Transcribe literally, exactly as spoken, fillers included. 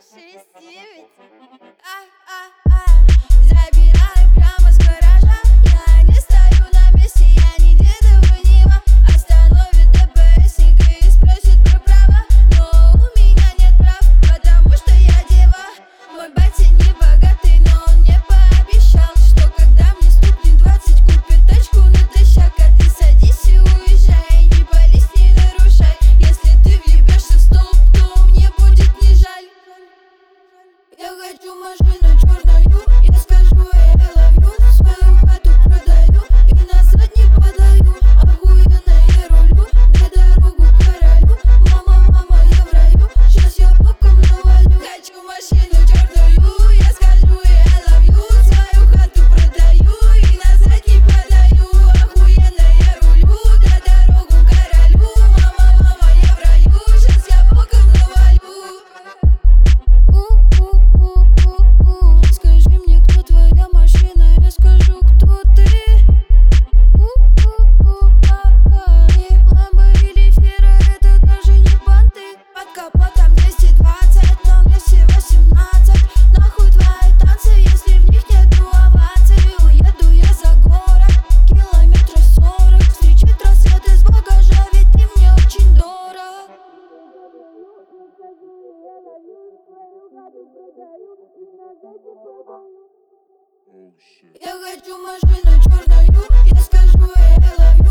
шестьдесят девять. А, а, а. Забираю прямо с гаража. Я не стою на месте, я не дедова Нива. Остановит ДПСника и спросит про права. Но у меня нет прав, потому что я дева. Мой батя не богатый, но он мне пообещал, что когда мне стукнет двадцать, купит тачку натощак. А ты садись и уезжай, не пались, не нарушай. Если ты въебешься в столб, то мне будет не жаль. Я хочу машину черную, я скажу I love you. Свою хату продаю и назад не подаю. Охуенно я рулю, на дорогу королю. Мама, мама, я в раю, сейчас я боком навалю. Хочу машину черную, я скажу I love you. Свою хату продаю и назад не подаю. Охуенно я рулю, на дорогу королю. Мама, мама, я в раю, сейчас я боком навалю. Скажи мне, кто твоя машина, я скажу, кто ты. Ламбо или Фера, это даже не понты. Под капотом двести двадцать, но мне всего семнадцать. Нахуй твои танцы, если в них нету оваций. Уеду я за город, километров сорок. Встречать рассвет из багажа, ведь ты мне очень дорог. Я хочу машину черную, я скажу I love you.